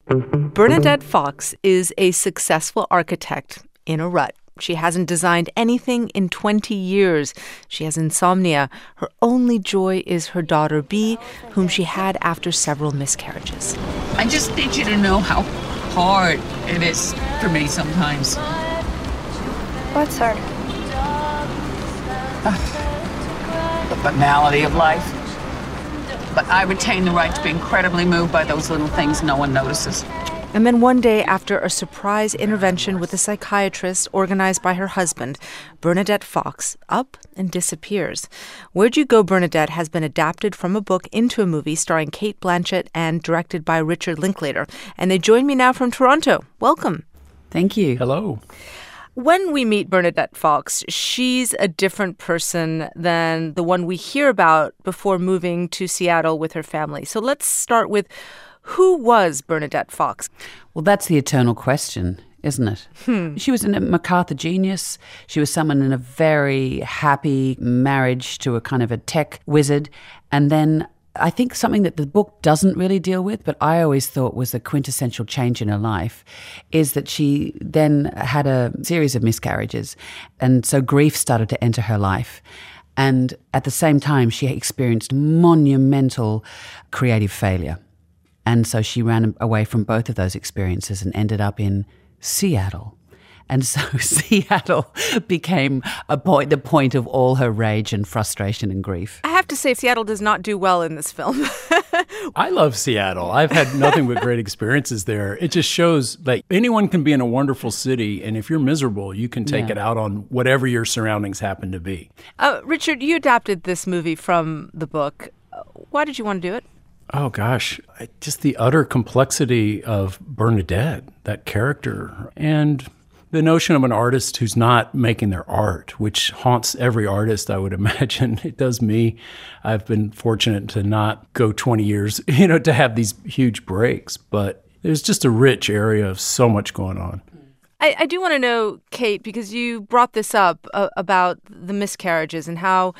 Bernadette Fox is a successful architect in a rut. She hasn't designed anything in 20 years. She has insomnia. Her only joy is her daughter, Bea, whom she had after several miscarriages. I just need you to know how hard it is for me sometimes. What's hard? The banality of life. But I retain the right to be incredibly moved by those little things no one notices. And then one day, after a surprise intervention with a psychiatrist organized by her husband, Bernadette Fox up and disappears. Where'd You Go, Bernadette has been adapted from a book into a movie starring Cate Blanchett and directed by Richard Linklater. And they join me now from Toronto. Welcome. Thank you. Hello. When we meet Bernadette Fox, she's a different person than the one we hear about before moving to Seattle with her family. So let's start with, who was Bernadette Fox? Well, that's the eternal question, isn't it? She was a MacArthur genius. She was someone in a very happy marriage to a kind of a tech wizard. And then I think something that the book doesn't really deal with, but I always thought was a quintessential change in her life, is that she then had a series of miscarriages. And so grief started to enter her life. And at the same time, she experienced monumental creative failure. And so she ran away from both of those experiences and ended up in Seattle. And so Seattle became the point of all her rage and frustration and grief. I have to say, Seattle does not do well in this film. I love Seattle. I've had nothing but great experiences there. It just shows like anyone can be in a wonderful city, and if you're miserable, you can take it out on whatever your surroundings happen to be. Richard, you adapted this movie from the book. Why did you want to do it? Oh, gosh. Just the utter complexity of Bernadette, that character, and the notion of an artist who's not making their art, which haunts every artist, I would imagine. It does me. I've been fortunate to not go 20 years, to have these huge breaks, but there's just a rich area of so much going on. I do want to know, Kate, because you brought this up about the miscarriages and how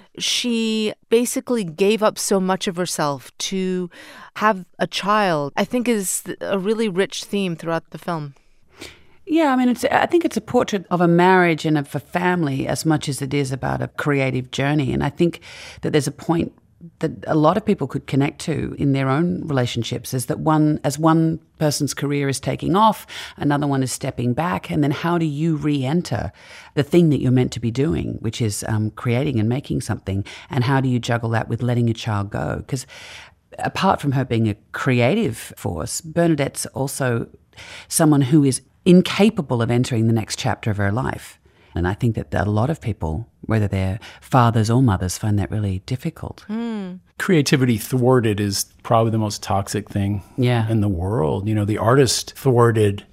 she basically gave up so much of herself to have a child, I think is a really rich theme throughout the film. Yeah, I mean, I think it's a portrait of a marriage and of a family as much as it is about a creative journey. And I think that there's a point that a lot of people could connect to in their own relationships, is that as one person's career is taking off, another one is stepping back, and then how do you re-enter the thing that you're meant to be doing, which is creating and making something, and how do you juggle that with letting your child go? Because apart from her being a creative force, Bernadette's also someone who is incapable of entering the next chapter of her life. And I think that a lot of people, whether they're fathers or mothers, find that really difficult. Creativity thwarted is probably the most toxic thing in the world. The artist thwarted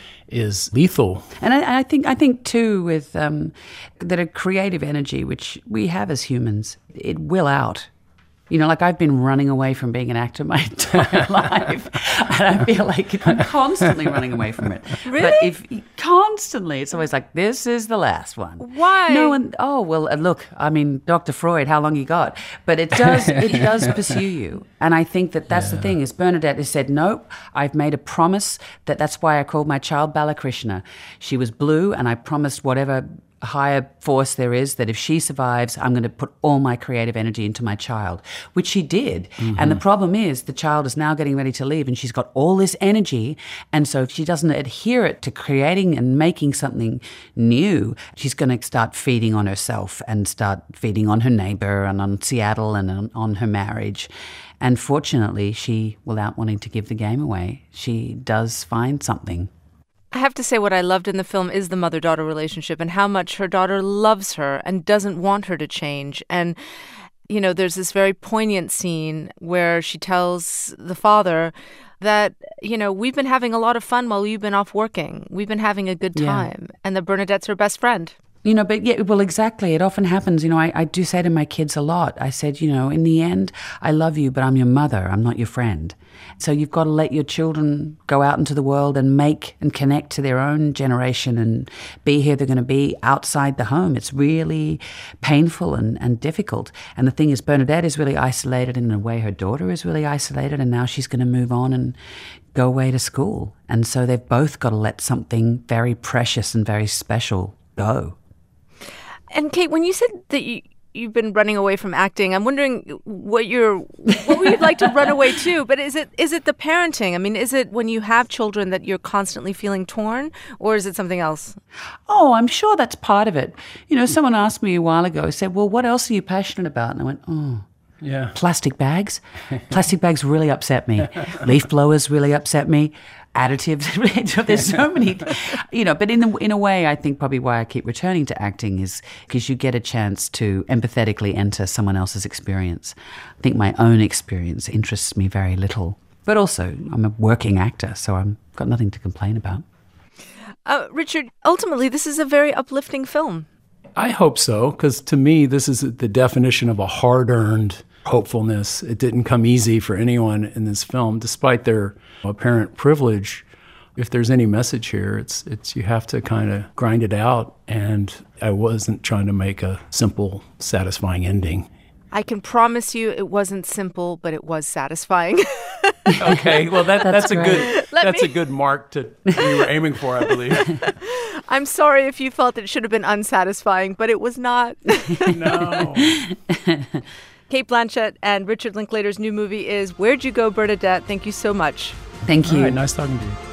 is lethal. And I think too with that a creative energy, which we have as humans, it will out. Like I've been running away from being an actor my entire life, and I feel like I'm constantly running away from it. Really? But constantly, it's always like, this is the last one. Why? No, and look, I mean, Dr. Freud, how long you got? But it does pursue you. And I think that that's the thing, is Bernadette has said, nope, I've made a promise that's why I called my child Balakrishna. She was blue, and I promised whatever higher force there is, that if she survives, I'm going to put all my creative energy into my child, which she did. Mm-hmm. And the problem is the child is now getting ready to leave, and she's got all this energy. And so if she doesn't adhere it to creating and making something new, she's going to start feeding on herself and start feeding on her neighbor and on Seattle and on her marriage. And fortunately, she, without wanting to give the game away, she does find something. I have to say, what I loved in the film is the mother-daughter relationship and how much her daughter loves her and doesn't want her to change. And, there's this very poignant scene where she tells the father that, we've been having a lot of fun while you've been off working. We've been having a good time. And that Bernadette's her best friend. But yeah, well, exactly. It often happens. I do say to my kids a lot, I said, in the end, I love you, but I'm your mother. I'm not your friend. So you've got to let your children go out into the world and make and connect to their own generation and be here. They're going to be outside the home. It's really painful and difficult. And the thing is, Bernadette is really isolated in a way her daughter is really isolated. And now she's going to move on and go away to school. And so they've both got to let something very precious and very special go. And Kate, when you said that you've been running away from acting, I'm wondering what you'd like to run away to. But is it the parenting? I mean, is it when you have children that you're constantly feeling torn, or is it something else? Oh, I'm sure that's part of it. You know, someone asked me a while ago, said, well, what else are you passionate about? And I went, Yeah. Plastic bags. Plastic bags really upset me. Leaf blowers really upset me. Additives. There's so many, but in a way, I think probably why I keep returning to acting is because you get a chance to empathetically enter someone else's experience. I think my own experience interests me very little. But also, I'm a working actor, so I've got nothing to complain about. Richard, ultimately, this is a very uplifting film. I hope so, because to me, this is the definition of a hard-earned hopefulness. It didn't come easy for anyone in this film, despite their apparent privilege. If there's any message here, it's you have to kind of grind it out, and I wasn't trying to make a simple, satisfying ending. I can promise you it wasn't simple, but it was satisfying. Okay, well that's a good mark to you were aiming for, I believe. I'm sorry if you felt it should have been unsatisfying, but it was not. No. Cate Blanchett and Richard Linklater's new movie is Where'd You Go, Bernadette? Thank you so much. Thank you. All right, nice talking to you.